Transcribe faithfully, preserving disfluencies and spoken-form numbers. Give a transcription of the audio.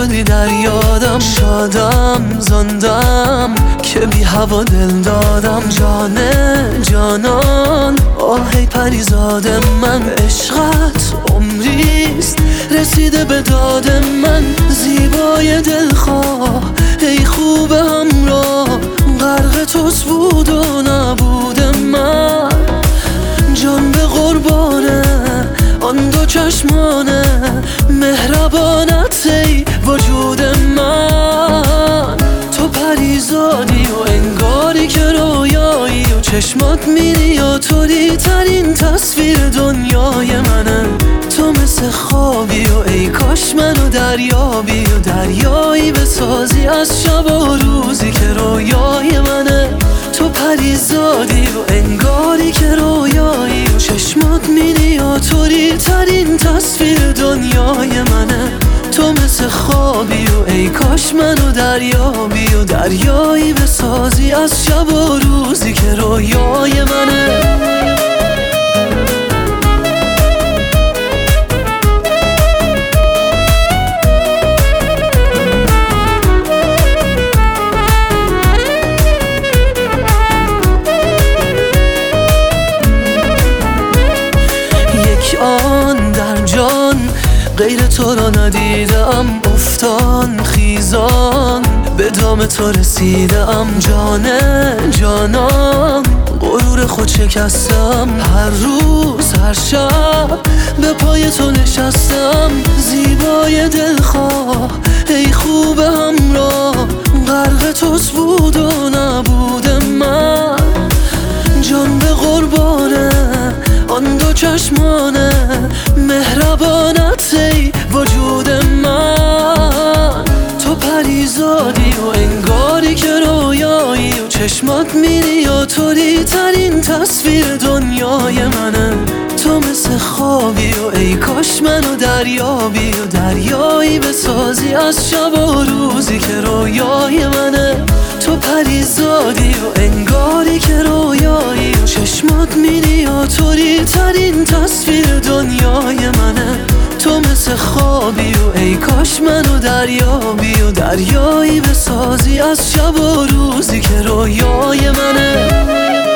شدی در یادم. شادم زندم که بی هوا دل دادم. جانه جانان آهی پریزاد من. عشقت عمریست رسیده به داد من. زیبای دلخواه ای خوب همراه، غرق توست بود و نبود من. جان به قربانه آن دو چشمانه، مهربانت ای وجود من. تو پریزادی و انگاری که رویایی و چشمات میری و طوری ترین تصویر دنیای منه. تو مثل خوابی و ای کاش منو دریابی و دریایی بسازی از شب و روزی که رویای منه. تو پریزادی و انگاری که رویایی و چشمات میری و طوری ترین تصویر دنیای منه. تو مثل خوابی و ای کاش منو دریابی و دریایی بسازی از شب و روزی که رویای منه. آن در جان غیر تو را ندیدم. افتان خیزان به دام تو رسیدم. جانه جانان غرور خود شکستم. هر روز هر شب به پای تو نشستم. زیبای دلخواه ای خوب همراه، غرق توست بود و نبود من. جان به قربانه آن دو چشمانه، مهربانت ای وجود من. تو پریزادی و انگاری که رویایی و چشمات میری و طوری ترین تصویر دنیای منه. تو مثل خوابی و ای کاش منو دریابی و دریایی بسازی از شب و روزی که رویای منه. تو پریزادی و انگاری که رویایی و چشمات میری و طوری ترین تصویر دنیای منه. تو مثل خوابی و ای کاش منو دریابی و دریایی بسازی از شب و روزی که رویای منه.